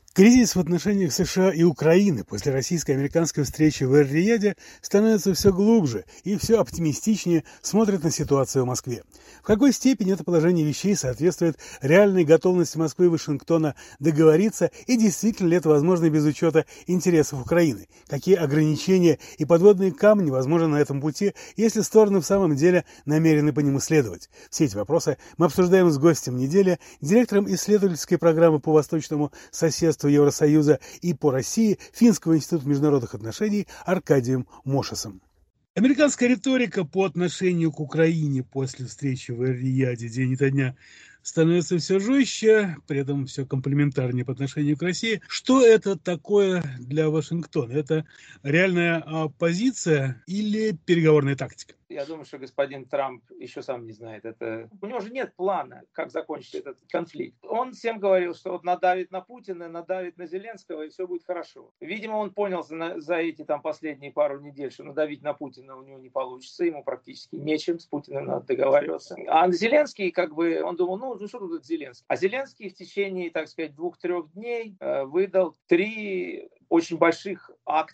Кризис в отношениях США и Украины после российско-американской встречи в Эр-Рияде становится все глубже и все оптимистичнее смотрит на ситуацию в Москве. В какой степени это положение вещей соответствует реальной готовности Москвы и Вашингтона договориться, и действительно ли это возможно без учета интересов Украины? Какие ограничения и подводные камни возможны на этом пути, если стороны в самом деле намерены по нему следовать? Все эти вопросы мы обсуждаем с гостем недели, директором исследовательской программы по восточному соседству Евросоюза и по России Финского института международных отношений Аркадием Мошесом. Американская риторика по отношению к Украине после встречи в Эр-Рияде день ото дня становится все жестче, при этом все комплементарнее по отношению к России. Что это такое для Вашингтона? Это реальная позиция или переговорная тактика? Я думаю, что господин Трамп еще сам не знает. У него же нет плана, как закончить этот конфликт. Он всем говорил, что вот надавит на Путина, надавит на Зеленского, и все будет хорошо. Видимо, он понял за эти последние пару недель, что надавить на Путина у него не получится, ему практически нечем, с Путиным надо договариваться. А Зеленский, он думал, ну что тут Зеленский? А Зеленский в течение, 2-3 дней выдал 3 очень больших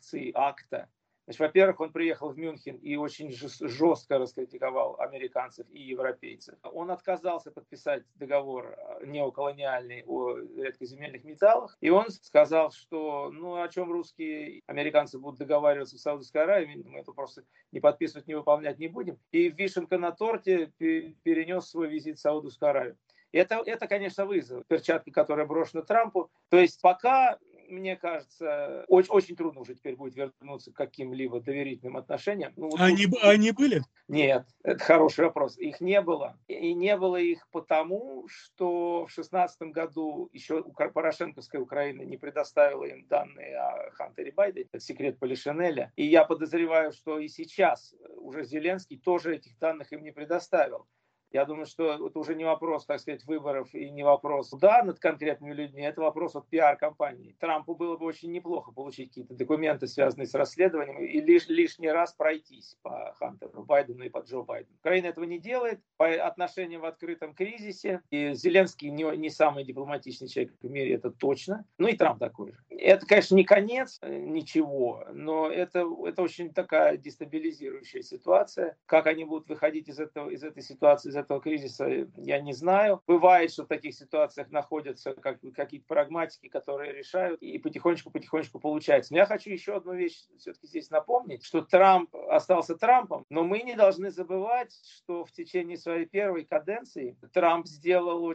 акта. Значит, во-первых, он приехал в Мюнхен и очень жестко раскритиковал американцев и европейцев. Он отказался подписать договор неоколониальный о редкоземельных металлах. И он сказал, что о чем русские американцы будут договариваться в Саудовской Аравии, мы это просто не подписывать, не выполнять не будем. И вишенка на торте перенес свой визит в Саудовскую Аравию. Это, конечно, вызов. Перчатка, которая брошена Трампу. То есть пока, мне кажется, очень трудно уже теперь будет вернуться к каким-либо доверительным отношениям. Они были? Нет, это хороший вопрос. Их не было. И не было их потому, что в 2016 году еще Порошенковская Украина не предоставила им данные о Хантере Байдене, это секрет Полишинеля. И я подозреваю, что и сейчас уже Зеленский тоже этих данных им не предоставил. Я думаю, что это уже не вопрос, выборов и не вопрос суда над конкретными людьми, это вопрос пиар-компании. Трампу было бы очень неплохо получить какие-то документы, связанные с расследованием, и лишний раз пройтись по Хантеру Байдену и по Джо Байдену. Украина этого не делает, по отношениям в открытом кризисе, и Зеленский не самый дипломатичный человек в мире, это точно, и Трамп такой же. Это, конечно, не конец ничего, но это очень такая дестабилизирующая ситуация. Как они будут выходить из этой ситуации, из этого кризиса, я не знаю. Бывает, что в таких ситуациях находятся какие-то прагматики, которые решают, и потихонечку получается. Но я хочу еще одну вещь все-таки здесь напомнить, что Трамп остался Трампом, но мы не должны забывать, что в течение своей первой каденции Трамп сделал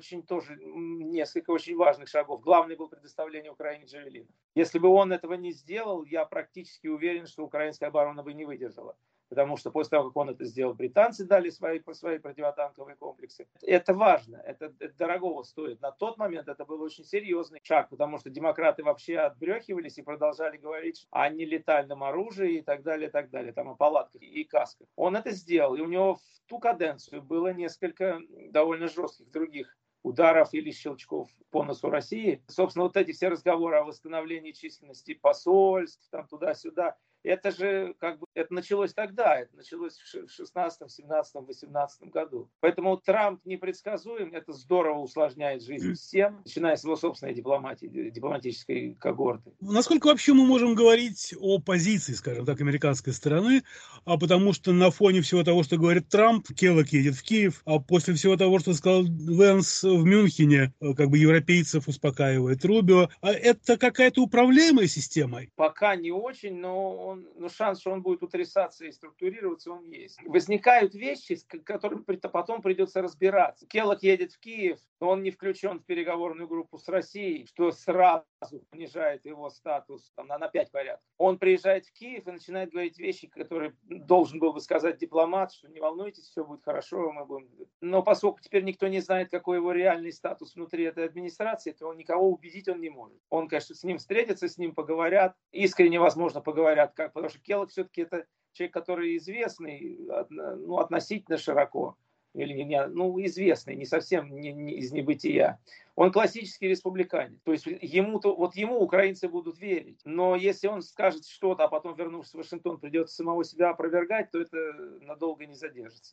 несколько очень важных шагов. Главный был предоставление Украине джавелинов. Если бы он этого не сделал, я практически уверен, что украинская оборона бы не выдержала. Потому что после того, как он это сделал, британцы дали свои противотанковые комплексы. Это важно, это дорогого стоит. На тот момент это был очень серьезный шаг, потому что демократы вообще отбрехивались и продолжали говорить о нелетальном оружии и так далее, там о палатках и касках. Он это сделал, и у него в ту каденцию было несколько довольно жестких других ударов или щелчков по носу России. Собственно, эти все разговоры о восстановлении численности посольств, туда-сюда, это же это началось тогда, это началось в 16, 17, 18 году. Поэтому Трамп непредсказуем, это здорово усложняет жизнь всем, начиная с его собственной дипломатической когорты. Насколько вообще мы можем говорить о позиции, скажем так, американской стороны, потому что на фоне всего того, что говорит Трамп, Келлог едет в Киев, а после всего того, что сказал Венс в Мюнхене, европейцев успокаивает Рубио, это какая-то управляемая система? Пока не очень, но шанс, что он будет утрясаться и структурироваться, он есть. Возникают вещи, с которыми потом придется разбираться. Келлог едет в Киев, но он не включен в переговорную группу с Россией, что сразу понижает его статус на 5 порядков. Он приезжает в Киев и начинает говорить вещи, которые должен был бы сказать дипломат, что не волнуйтесь, все будет хорошо, мы будем... Но поскольку теперь никто не знает, какой его реальный статус внутри этой администрации, то никого убедить он не может. Он, конечно, с ним встретится, с ним поговорят, искренне, возможно, поговорят, потому что Келлог все-таки это человек, который известный, относительно широко, или известный, не совсем не из небытия. Он классический республиканец. То есть ему украинцы будут верить. Но если он скажет что-то, а потом, вернувшись в Вашингтон, придется самого себя опровергать, то это надолго не задержится.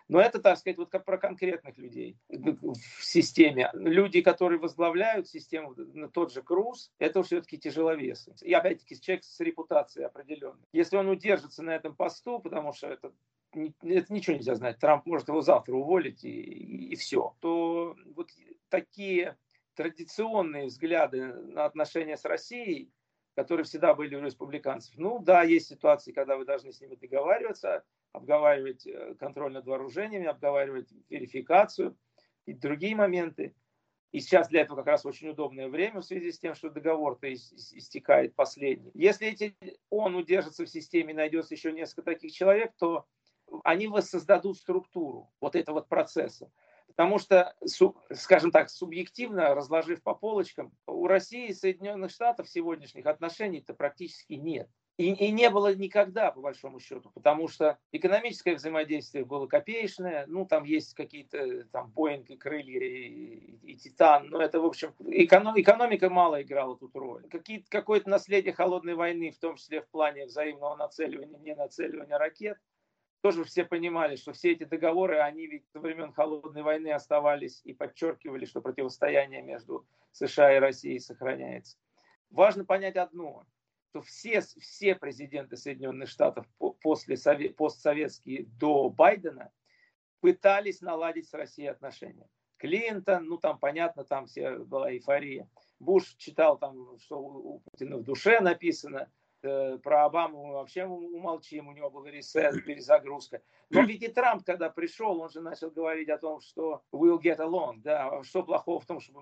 Но это, так сказать, вот как про конкретных людей в системе. Люди, которые возглавляют систему, тот же Круз, это все-таки тяжеловесы. И опять-таки человек с репутацией определенной. Если он удержится на этом посту, потому что это ничего нельзя знать, Трамп может его завтра уволить и все, то вот такие традиционные взгляды на отношения с Россией, которые всегда были у республиканцев. Ну да, есть ситуации, когда вы должны с ними договариваться, обговаривать контроль над вооружениями, обговаривать верификацию и другие моменты. И сейчас для этого как раз очень удобное время в связи с тем, что договор-то истекает последний. Если он удержится в системе и найдется еще несколько таких человек, то они воссоздадут структуру вот этого вот процесса. Потому что, скажем так, субъективно, разложив по полочкам, у России и Соединенных Штатов сегодняшних отношений-то практически нет. И не было никогда, по большому счету, потому что экономическое взаимодействие было копеечное, ну, там есть какие-то там Боинг и крылья и Титан, но это, в общем, экономика мало играла тут роль. Какое-то наследие холодной войны, в том числе в плане взаимного нацеливания, не нацеливания ракет, тоже все понимали, что все эти договоры, они ведь со времен Холодной войны оставались и подчеркивали, что противостояние между США и Россией сохраняется. Важно понять одно, что все президенты Соединенных Штатов постсоветские до Байдена пытались наладить с Россией отношения. Клинтон, ну там понятно, там все была эйфория. Буш читал там, что у Путина в душе написано. Про Обаму мы вообще умолчим, у него был ресет, перезагрузка. Но ведь и Трамп, когда пришел, он же начал говорить о том, что we'll get along, да, что плохого в том, что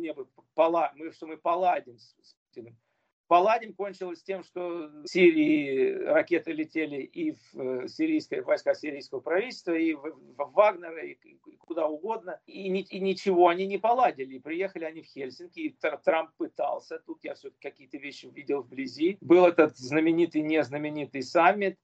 мы поладим с Путиным. Поладим кончилось тем, что в Сирии ракеты летели и в войска сирийского правительства, и в Вагнера, и куда угодно. И ничего они не поладили. Приехали они в Хельсинки, и Трамп пытался. Тут я все-таки какие-то вещи видел вблизи. Был этот знаменитый, незнаменитый саммит.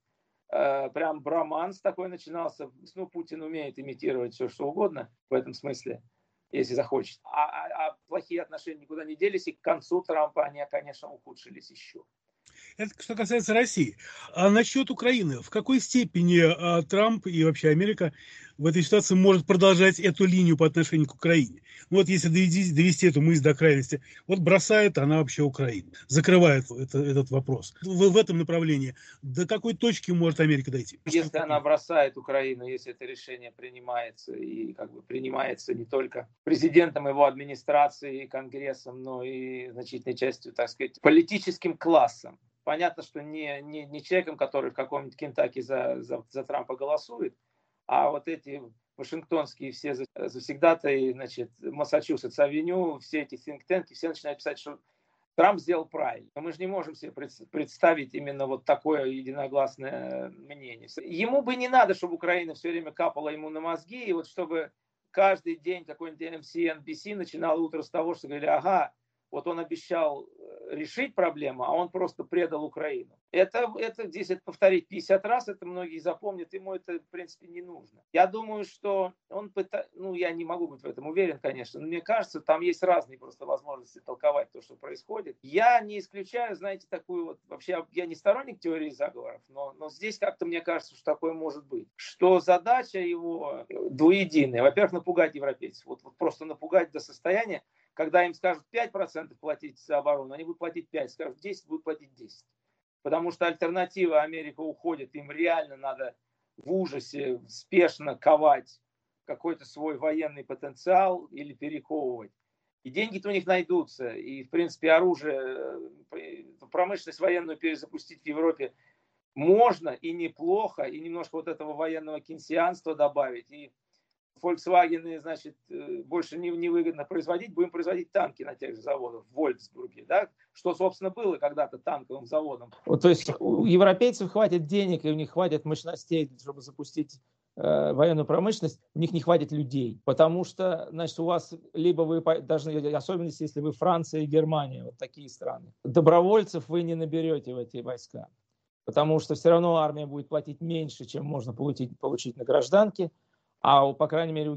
Прям броманс такой начинался. Ну, Путин умеет имитировать все, что угодно в этом смысле, если захочет. А плохие отношения никуда не делись, и к концу Трампа они, конечно, ухудшились еще. Это что касается России. А насчет Украины, в какой степени Трамп и вообще Америка в этой ситуации может продолжать эту линию по отношению к Украине? Вот если довести эту мысль до крайности, вот бросает она вообще Украину, закрывает этот вопрос. В этом направлении до какой точки может Америка дойти? Если она бросает Украину, если это решение принимается, и как бы принимается не только президентом, его администрацией, Конгрессом, но и значительной частью, так сказать, политическим классом. Понятно, что не человеком, который в каком-нибудь Кентаки за Трампа голосует, а вот эти вашингтонские все завсегдатаи, значит, Массачусетс-авеню, все эти think-танки, все начинают писать, что Трамп сделал правильно. Но мы же не можем себе представить именно вот такое единогласное мнение. Ему бы не надо, чтобы Украина все время капала ему на мозги, и вот чтобы каждый день какой-нибудь MC, NBC начинал утро с того, что говорили, ага, вот он обещал решить проблему, а он просто предал Украину. Здесь это повторить 50 раз, это многие запомнят, ему это, в принципе, не нужно. Я думаю, что он я не могу быть в этом уверен, конечно, но мне кажется, там есть разные просто возможности толковать то, что происходит. Я не исключаю, знаете, такую вот, вообще, я не сторонник теории заговоров, но здесь как-то мне кажется, что такое может быть. Что задача его двуединая. Во-первых, напугать европейцев. Вот просто напугать до состояния, когда им скажут 5% платить за оборону, они будут платить 5%, скажут 10%, будут платить 10%. Потому что альтернатива, Америка уходит, им реально надо в ужасе спешно ковать какой-то свой военный потенциал или перековывать. И деньги-то у них найдутся. И, в принципе, оружие, промышленность военную перезапустить в Европе можно и неплохо, и немножко вот этого военного кейнсианства добавить. И Volkswagen, значит, больше невыгодно производить, будем производить танки на тех же заводах в Вольфсбурге, да, что, собственно, было когда-то танковым заводом. Вот, то есть у европейцев хватит денег, и у них хватит мощностей, чтобы запустить военную промышленность, у них не хватит людей, потому что, значит, у вас либо вы должны, особенно если вы Франция и Германия, вот такие страны, добровольцев вы не наберете в эти войска, потому что все равно армия будет платить меньше, чем можно получить на гражданке. А, по крайней мере, у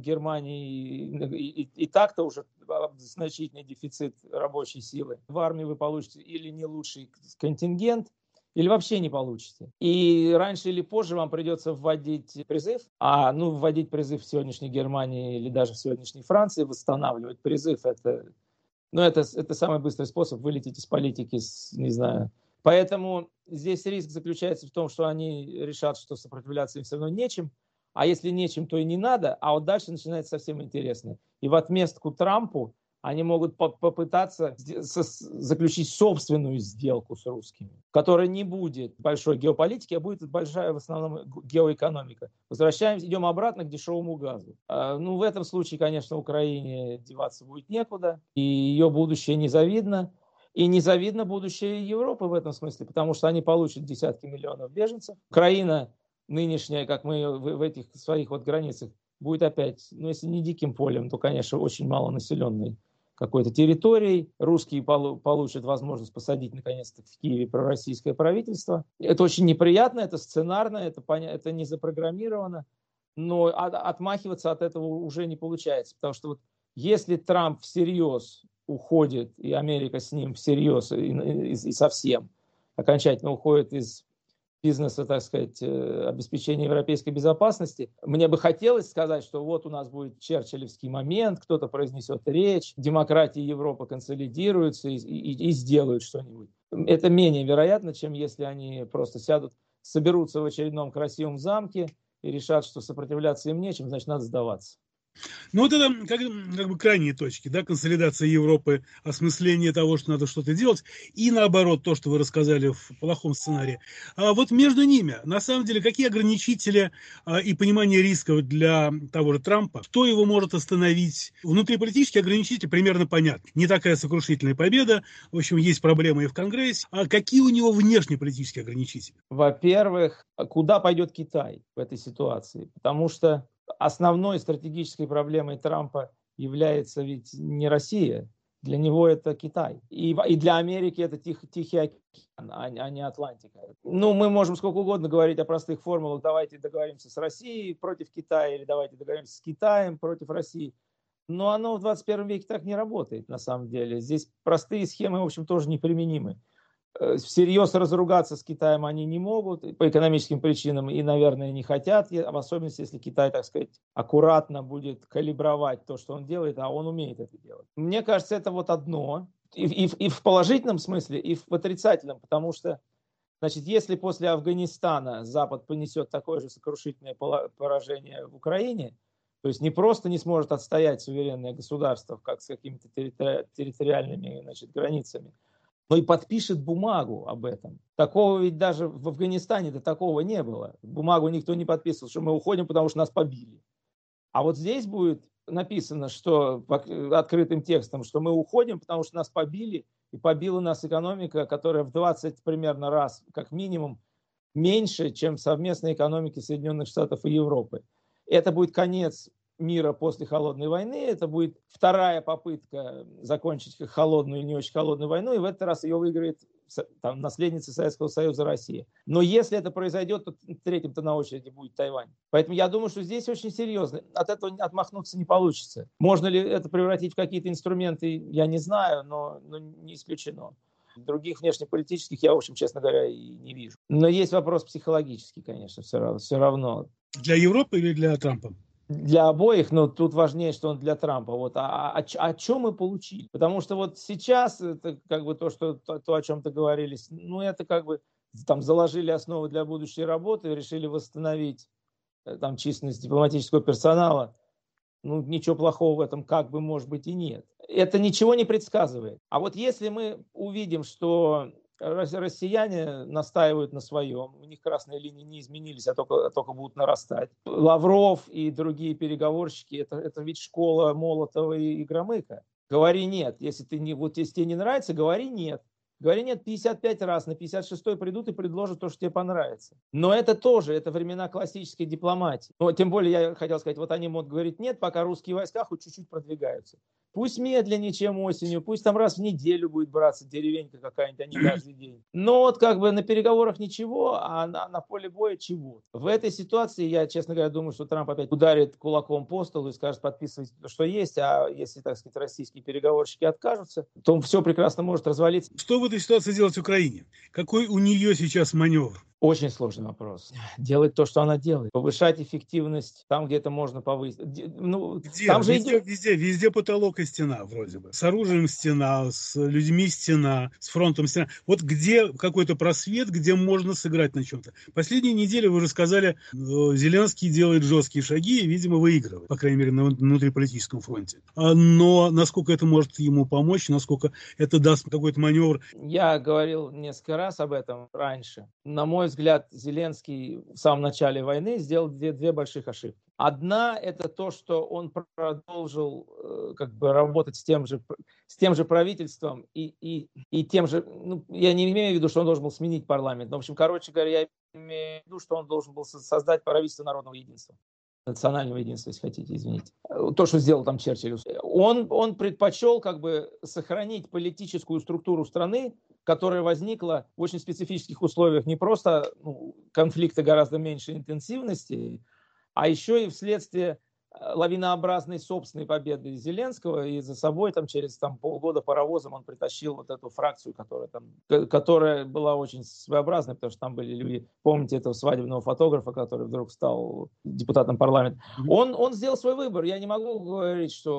Германии и так-то уже значительный дефицит рабочей силы. В армии вы получите или не лучший контингент, или вообще не получите. И раньше или позже вам придется вводить призыв, вводить призыв в сегодняшней Германии или даже в сегодняшней Франции, восстанавливать призыв, это самый быстрый способ вылететь из политики, не знаю. Поэтому здесь риск заключается в том, что они решат, что сопротивляться им все равно нечем, а если нечем, то и не надо, а вот дальше начинается совсем интересно. И в отместку Трампу они могут попытаться заключить собственную сделку с русскими, в которой не будет большой геополитики, а будет большая в основном геоэкономика. Возвращаемся, идем обратно к дешевому газу. В этом случае, конечно, Украине деваться будет некуда, и ее будущее незавидно. И незавидно будущее Европы в этом смысле, потому что они получат десятки миллионов беженцев. Украина нынешняя, как мы в этих своих границах, будет опять, если не диким полем, то, конечно, очень малонаселенной какой-то территорией. Русские получат возможность посадить, наконец-то, в Киеве пророссийское правительство. Это очень неприятно, это сценарно, это не запрограммировано, но отмахиваться от этого уже не получается. Потому что если Трамп всерьез уходит, и Америка с ним всерьез и совсем окончательно уходит из бизнеса, так сказать, обеспечения европейской безопасности. Мне бы хотелось сказать, что вот у нас будет черчиллевский момент, кто-то произнесет речь, демократии Европы консолидируются и сделают что-нибудь. Это менее вероятно, чем если они просто сядут, соберутся в очередном красивом замке и решат, что сопротивляться им нечем, значит, надо сдаваться. Это как бы крайние точки, да, консолидация Европы, осмысление того, что надо что-то делать, и наоборот, то, что вы рассказали в плохом сценарии. А вот между ними, на самом деле, какие ограничители и понимание рисков для того же Трампа, кто его может остановить? Внутриполитические ограничители примерно понятны. Не такая сокрушительная победа, в общем, есть проблемы и в Конгрессе. А какие у него внешнеполитические ограничители? Во-первых, куда пойдет Китай в этой ситуации? Потому что основной стратегической проблемой Трампа является ведь не Россия, для него это Китай. И для Америки это Тихий океан, а не Атлантика. Мы можем сколько угодно говорить о простых формулах, давайте договоримся с Россией против Китая, или давайте договоримся с Китаем против России. Но оно в 21 веке так не работает на самом деле. Здесь простые схемы, в общем, тоже неприменимы. Всерьез разругаться с Китаем они не могут по экономическим причинам и, наверное, не хотят, в особенности, если Китай, так сказать, аккуратно будет калибровать то, что он делает, а он умеет это делать. Мне кажется, это одно, и в положительном смысле, и в отрицательном, потому что, если после Афганистана Запад понесет такое же сокрушительное поражение в Украине, то есть не просто не сможет отстоять суверенное государство, как с какими-то территориальными, границами, но и подпишет бумагу об этом. Такого ведь даже в Афганистане-то такого не было. Бумагу никто не подписывал, что мы уходим, потому что нас побили. А вот здесь будет написано, что открытым текстом, что мы уходим, потому что нас побили, и побила нас экономика, которая в 20 примерно раз, как минимум, меньше, чем совместная экономика Соединенных Штатов и Европы. Это будет конец мира после холодной войны, это будет вторая попытка закончить холодную и не очень холодную войну, и в этот раз ее выиграет наследница Советского Союза Россия. Но если это произойдет, то третьим-то на очереди будет Тайвань. Поэтому я думаю, что здесь очень серьезно. От этого отмахнуться не получится. Можно ли это превратить в какие-то инструменты, я не знаю, но не исключено. Других внешнеполитических я, в общем, честно говоря, и не вижу. Но есть вопрос психологический, конечно, все равно. Для Европы или для Трампа? Для обоих, но тут важнее, что он для Трампа. О чем мы получили? Потому что сейчас это то, о чем-то говорились, это заложили основы для будущей работы, решили восстановить численность дипломатического персонала. Ничего плохого в этом может быть и нет. Это ничего не предсказывает. А если мы увидим, что россияне настаивают на своем, у них красные линии не изменились, а только будут нарастать. Лавров и другие переговорщики, это ведь школа Молотова и Громыка. Говори нет. Если тебе не нравится, говори нет. Говори нет 55 раз, на 56-й придут и предложат то, что тебе понравится. Но это времена классической дипломатии. Тем более, я хотел сказать, они могут говорить нет, пока русские войска хоть чуть-чуть продвигаются. Пусть медленнее, чем осенью, пусть раз в неделю будет браться деревенька какая-нибудь, а не каждый день. Но на переговорах ничего, а на поле боя чего. В этой ситуации я, честно говоря, думаю, что Трамп опять ударит кулаком по столу и скажет, подписывайте то, что есть, а если, российские переговорщики откажутся, то все прекрасно может развалиться. Что вы в этой ситуации делать Украине? Какой у нее сейчас маневр? Очень сложный вопрос. Делать то, что она делает. Повышать эффективность там, где это можно повысить. Ну, Где? там же Везде потолок и стена вроде бы. С оружием стена, с людьми стена, с фронтом стена. Вот где какой-то просвет, где можно сыграть на чем-то. Последние недели, вы уже сказали, Зеленский делает жесткие шаги и, видимо, выигрывает, по крайней мере, на внутриполитическом фронте. Но насколько это может ему помочь, насколько это даст какой-то маневр? Я говорил несколько раз об этом раньше. На мой взгляд, Зеленский в самом начале войны сделал две больших ошибки. Одна – это то, что он продолжил работать с тем же правительством и тем же… Ну, я не имею в виду, что он должен был сменить парламент. Но, в общем, короче говоря, я имею в виду, что он должен был создать правительство народного единства. Национального единства, если хотите, извините. То, что сделал там Черчилль. Он предпочел сохранить политическую структуру страны, которая возникла в очень специфических условиях, не просто конфликта гораздо меньшей интенсивности, а еще и вследствие лавинообразной собственной победы Зеленского, и за собой через полгода паровозом он притащил вот эту фракцию, которая была очень своеобразной, потому что там были люди, помните этого свадебного фотографа, который вдруг стал депутатом парламента. Он сделал свой выбор. Я не могу говорить, что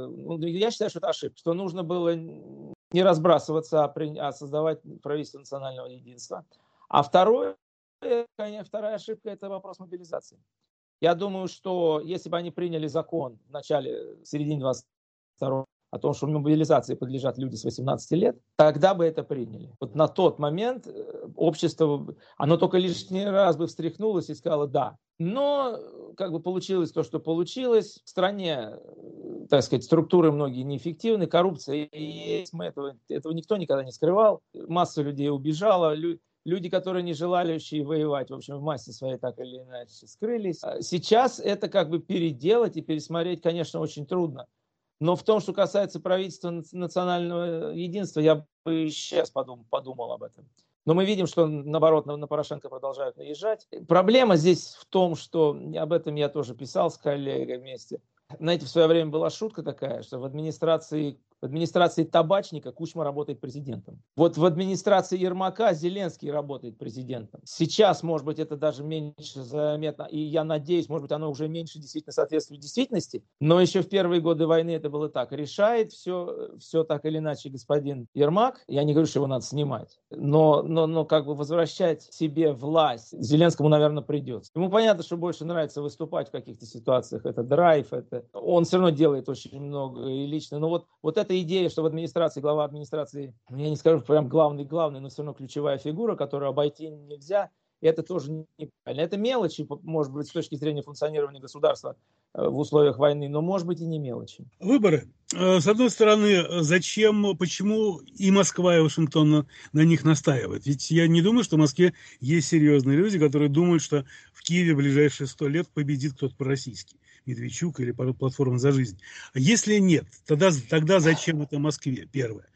я считаю, что это ошибка, что нужно было не разбрасываться, а создавать правительство национального единства. А вторая ошибка – это вопрос мобилизации. Я думаю, что если бы они приняли закон в середине 22-го о том, что мобилизации подлежат люди с 18 лет, тогда бы это приняли. Вот на тот момент общество, оно только лишний раз бы встряхнулось и сказало «да». Но получилось то, что получилось. В стране, так сказать, структуры многие неэффективны, коррупция есть, этого никто никогда не скрывал. Масса людей убежала, люди, которые не желающие воевать, в общем, в массе своей так или иначе скрылись. Сейчас это переделать и пересмотреть, конечно, очень трудно. Но в том, что касается правительства национального единства, я бы сейчас подумал об этом. Но мы видим, что, наоборот, на Порошенко продолжают наезжать. Проблема здесь в том, что об этом я тоже писал с коллегой вместе. Знаете, в свое время была шутка такая, что в администрации Табачника Кучма работает президентом. Вот в администрации Ермака Зеленский работает президентом. Сейчас, может быть, это даже меньше заметно, и я надеюсь, может быть, оно уже меньше действительно соответствует действительности, но еще в первые годы войны это было так. Решает все так или иначе господин Ермак. Я не говорю, что его надо снимать, но возвращать себе власть Зеленскому, наверное, придется. Ему понятно, что больше нравится выступать в каких-то ситуациях. Это драйв, он все равно делает очень много и лично. Но вот эта идея, что в администрации, глава администрации, я не скажу прям главный, но все равно ключевая фигура, которую обойти нельзя, это тоже неправильно. Это мелочи, может быть, с точки зрения функционирования государства в условиях войны, но может быть и не мелочи. Выборы. С одной стороны, почему и Москва, и Вашингтон на них настаивают? Ведь я не думаю, что в Москве есть серьезные люди, которые думают, что в Киеве в ближайшие 100 лет победит кто-то пророссийский. Медведчук или платформа «За жизнь». Если нет, тогда зачем это Москве? Первое.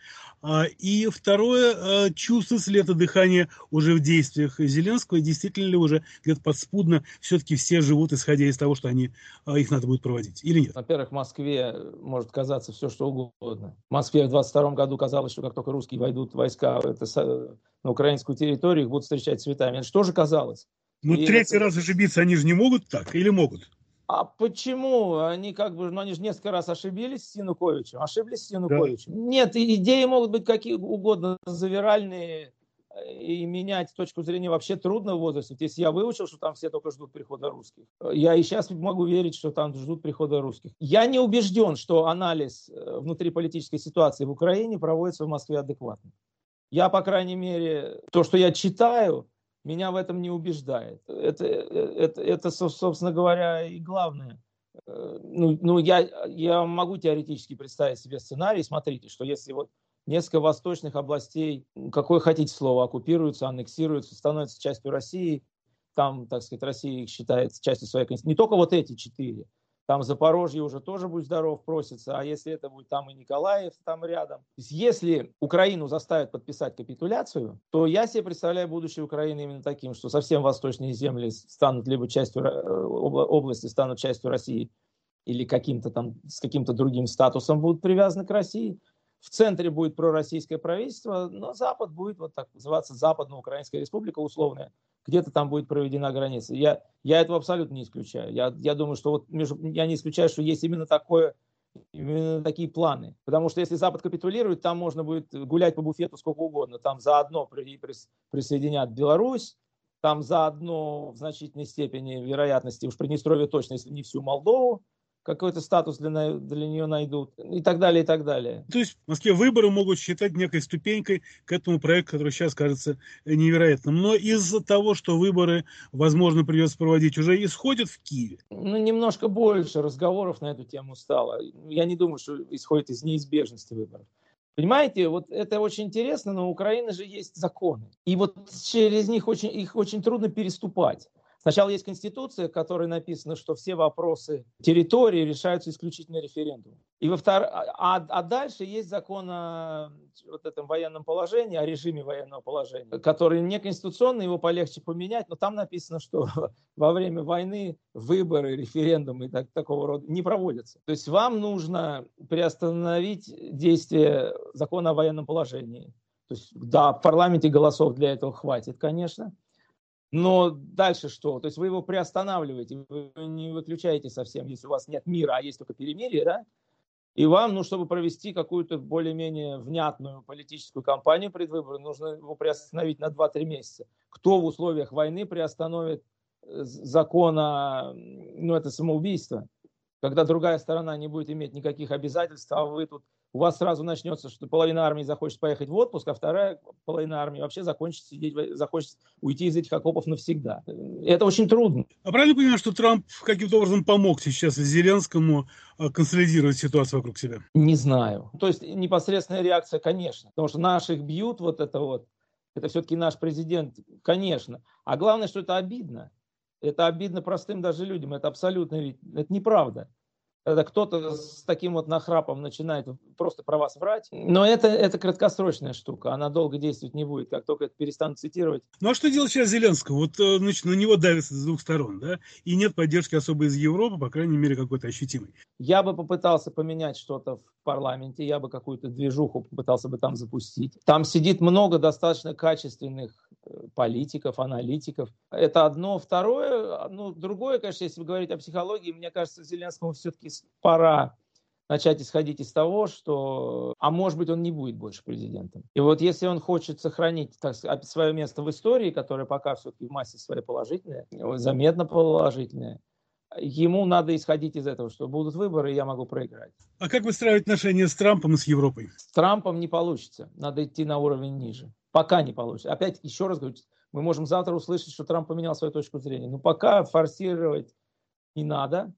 И второе, чувствуется ли это дыхание уже в действиях Зеленского, и действительно ли уже где-то подспудно все-таки все живут, исходя из того, что их надо будет проводить, или нет? Во-первых, в Москве может казаться все, что угодно. В Москве в 22 году казалось, что как только русские войдут войска на украинскую территорию, их будут встречать цветами. Это что же казалось? Третий раз ошибиться они же не могут так, или могут? А почему? Они они же несколько раз ошиблись с Януковичем. Да. Нет, идеи могут быть какие угодно завиральные, и менять точку зрения вообще трудно в возрасте. Если я выучил, что там все только ждут прихода русских, я и сейчас могу верить, что там ждут прихода русских. Я не убежден, что анализ внутриполитической ситуации в Украине проводится в Москве адекватно. Я, по крайней мере, то, что я читаю, меня в этом не убеждает. Это, собственно говоря, и главное. Я могу теоретически представить себе сценарий. Смотрите, что если несколько восточных областей, какое хотите слово, оккупируются, аннексируются, становятся частью России, там, так сказать, Россия их считает частью своей конституции. Не только эти 4. Там Запорожье уже тоже, будь здоров, просится. А если это будет там и Николаев там рядом. То есть если Украину заставят подписать капитуляцию, то я себе представляю будущее Украины именно таким, что совсем восточные земли станут либо частью области, станут частью России, или с каким-то другим статусом будут привязаны к России. в центре будет пророссийское правительство, но Запад будет вот так называться Западно-Украинская республика условная. Где-то там будет проведена граница. Я этого абсолютно не исключаю. Я думаю, что вот я не исключаю, что есть именно такие планы. Потому что если Запад капитулирует, там можно будет гулять по буфету сколько угодно. Там заодно присоединят Беларусь, там заодно в значительной степени вероятности, уж Приднестровье точно, если не всю Молдову, какой-то статус для нее найдут, и так далее, и так далее. То есть в Москве выборы могут считать некой ступенькой к этому проекту, который сейчас кажется невероятным. Но из-за того, что выборы, возможно, придется проводить, уже исходят в Киеве? Ну, немножко больше разговоров на эту тему стало. Я не думаю, что исходит из неизбежности выборов. Понимаете, вот это очень интересно, но у Украины же есть законы. И вот через них их очень трудно переступать. Сначала есть Конституция, в которой написано, что все вопросы территории решаются исключительно референдумом. А дальше есть закон о вот этом военном положении, о режиме военного положения, который не конституционный, его полегче поменять, но там написано, что во время войны выборы, референдумы и такого рода не проводятся. То есть вам нужно приостановить действие закона о военном положении. То есть, да, в парламенте голосов для этого хватит, конечно. Но дальше что? То есть вы его приостанавливаете, вы не выключаете совсем, если у вас нет мира, а есть только перемирие, да? И вам, чтобы провести какую-то более-менее внятную политическую кампанию предвыборную, нужно его приостановить на 2-3 месяца. Кто в условиях войны приостановит закон о... это самоубийство, когда другая сторона не будет иметь никаких обязательств, а у вас сразу начнется, что половина армии захочет поехать в отпуск, а вторая половина армии вообще захочет уйти из этих окопов навсегда. Это очень трудно. А правильно понимаю, что Трамп каким-то образом помог сейчас Зеленскому консолидировать ситуацию вокруг себя? Не знаю. То есть непосредственная реакция, конечно. Потому что наших бьют, это все-таки наш президент, конечно. А главное, что это обидно. Это обидно простым даже людям. Это абсолютно это неправда. Когда кто-то с таким вот нахрапом начинает просто про вас врать. Но это краткосрочная штука, она долго действовать не будет, как только это перестанут цитировать. Ну а что делать сейчас Зеленскому? Вот значит, на него давится с двух сторон, да? И нет поддержки особо из Европы, по крайней мере, какой-то ощутимой. Я бы попытался поменять что-то в парламенте, я бы какую-то движуху попытался бы там запустить. Там сидит много достаточно качественных политиков, аналитиков. Это одно. Второе, другое, конечно, если говорить о психологии, мне кажется, Зеленскому все-таки пора начать исходить из того, что, может быть, он не будет больше президентом. И вот если он хочет сохранить свое место в истории, которое пока все-таки в массе своей положительное, заметно положительное, ему надо исходить из этого, что будут выборы, и я могу проиграть. А как выстраивать отношения с Трампом и с Европой? С Трампом не получится. Надо идти на уровень ниже. Пока не получится. Опять, еще раз говорю, мы можем завтра услышать, что Трамп поменял свою точку зрения. Но пока форсировать не надо.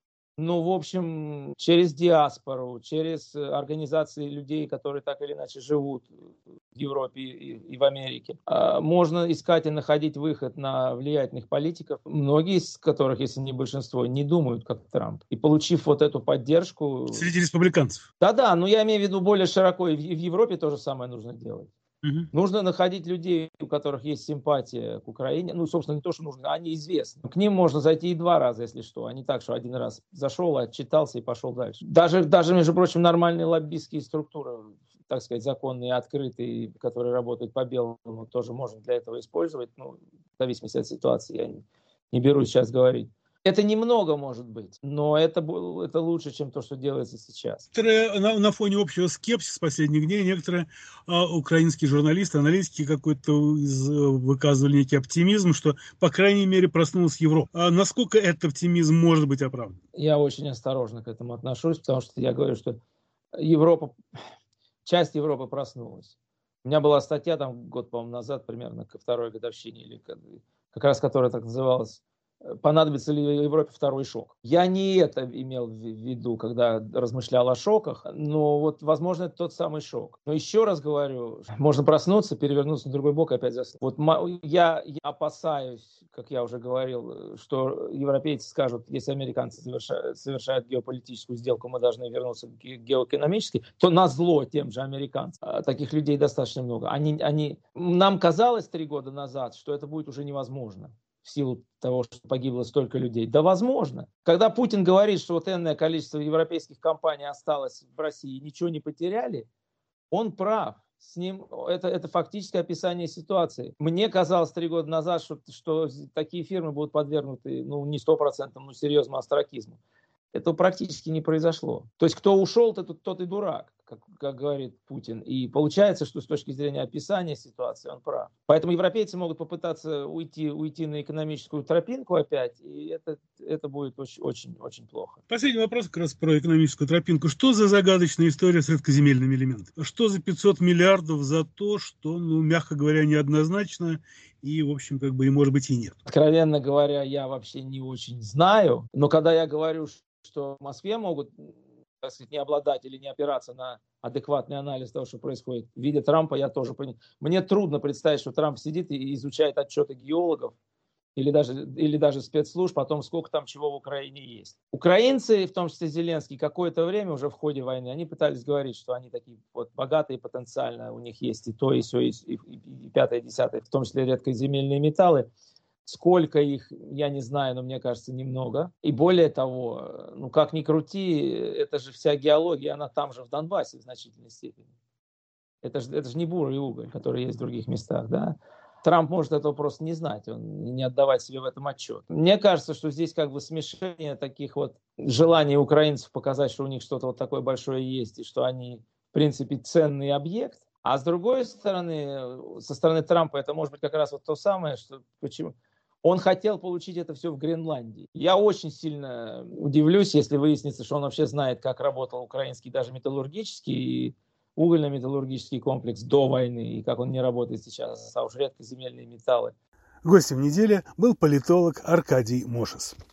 В общем, через диаспору, через организации людей, которые так или иначе живут в Европе и в Америке, можно искать и находить выход на влиятельных политиков, многие из которых, если не большинство, не думают как Трамп. И получив вот эту поддержку... Среди республиканцев? Да-да, но я имею в виду более широко, и в Европе то же самое нужно делать. Угу. Нужно находить людей, у которых есть симпатия к Украине. Собственно, не то, что нужно, они известны. К ним можно зайти и 2 раза, если что, а не так, что один раз зашел, отчитался и пошел дальше. Даже, между прочим, нормальные лоббистские структуры, так сказать, законные, открытые, которые работают по белому, тоже можно для этого использовать. В зависимости от ситуации, я не берусь сейчас говорить. Это немного, может быть, но это лучше, чем то, что делается сейчас. На фоне общего скепсиса последних дней некоторые украинские журналисты, аналитики выказывали некий оптимизм, что, по крайней мере, проснулась Европа. А насколько этот оптимизм может быть оправдан? Я очень осторожно к этому отношусь, потому что я говорю, что часть Европы проснулась. У меня была статья год, по-моему, назад, примерно ко 2-й годовщине, или как раз которая так называлась «Понадобится ли Европе второй шок?». Я не это имел в виду, когда размышлял о шоках, но возможно, это тот самый шок. Но еще раз говорю, можно проснуться, перевернуться на другой бок и опять заснуть. Я опасаюсь, как я уже говорил, что европейцы скажут, если американцы совершают геополитическую сделку, мы должны вернуться к геоэкономической, то назло тем же американцам. Таких людей достаточно много. Нам казалось 3 года назад, что это будет уже невозможно в силу того, что погибло столько людей. Да, возможно. Когда Путин говорит, что энное количество европейских компаний осталось в России и ничего не потеряли, Он прав. С ним это фактическое описание ситуации. Мне казалось 3 года назад, что такие фирмы будут подвергнуты, не 100%, но серьезному остракизму. Это практически не произошло. То есть, кто ушел, тот и дурак, как говорит Путин. И получается, что с точки зрения описания ситуации он прав. Поэтому европейцы могут попытаться уйти на экономическую тропинку опять, и это будет очень плохо. Последний вопрос как раз про экономическую тропинку. Что за загадочная история с редкоземельными элементами? Что за 500 миллиардов за то, что, мягко говоря, неоднозначно и, в общем, и может быть и нет? Откровенно говоря, я вообще не очень знаю, но когда я говорю, что в Москве могут, так сказать, не обладать или не опираться на адекватный анализ того, что происходит в виде Трампа, я тоже понимаю. Мне трудно представить, что Трамп сидит и изучает отчеты геологов или даже спецслужб о том, сколько там чего в Украине есть. Украинцы, в том числе Зеленский, какое-то время уже в ходе войны, они пытались говорить, что они такие вот богатые потенциально, у них есть и то, и сё, и пятое, и десятое, в том числе редкоземельные металлы. Сколько их, я не знаю, но мне кажется, немного. И более того, как ни крути, это же вся геология, она там же в Донбассе в значительной степени. Это же не бурый уголь, который есть в других местах, да. Трамп может этого просто не знать, он не отдавать себе в этом отчет. Мне кажется, что здесь смешение таких вот желаний украинцев показать, что у них что-то вот такое большое есть, и что они, в принципе, ценный объект. А с другой стороны, со стороны Трампа, это может быть как раз вот то самое, что почему... Он хотел получить это все в Гренландии. Я очень сильно удивлюсь, если выяснится, что он вообще знает, как работал украинский даже металлургический и угольно-металлургический комплекс до войны, и как он не работает сейчас, а уж редкоземельные металлы. Гостем недели был политолог Аркадий Мошес.